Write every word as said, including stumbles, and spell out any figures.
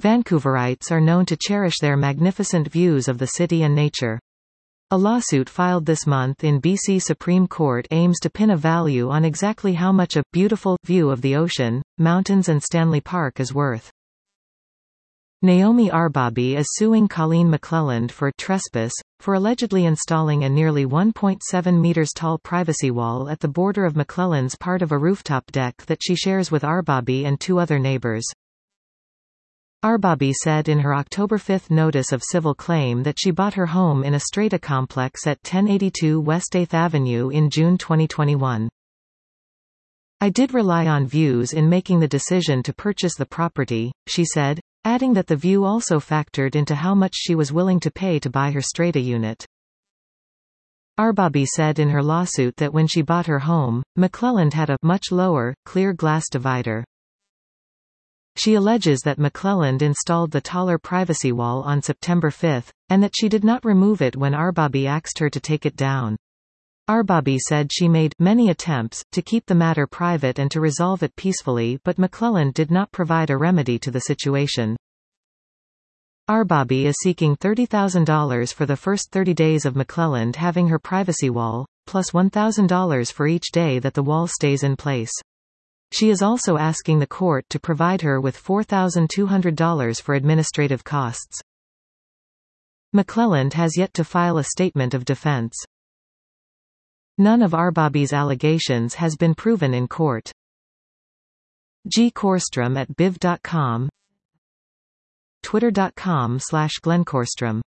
Vancouverites are known to cherish their magnificent views of the city and nature. A lawsuit filed this month in B C Supreme Court aims to pin a value on exactly how much a beautiful view of the ocean, mountains and Stanley Park is worth. Naomi Arbabi is suing Colleen McClelland for trespass, for allegedly installing a nearly one point seven meters tall privacy wall at the border of McClelland's part of a rooftop deck that she shares with Arbabi and two other neighbors. Arbabi said in her October fifth notice of civil claim that she bought her home in a strata complex at ten eighty-two West eighth Avenue in June twenty twenty-one. "I did rely on views in making the decision to purchase the property," she said, adding that the view also factored into how much she was willing to pay to buy her strata unit. Arbabi said in her lawsuit that when she bought her home, McClelland had a much lower, clear glass divider. She alleges that McClelland installed the taller privacy wall on September fifth, and that she did not remove it when Arbabi asked her to take it down. Arbabi said she made many attempts to keep the matter private and to resolve it peacefully, but McClelland did not provide a remedy to the situation. Arbabi is seeking thirty thousand dollars for the first thirty days of McClelland having her privacy wall, plus one thousand dollars for each day that the wall stays in place. She is also asking the court to provide her with four thousand two hundred dollars for administrative costs. McClelland has yet to file a statement of defense. None of Arbabi's allegations has been proven in court. G. Korstrom at biv dot com, twitter dot com slash Glenn Korstrom.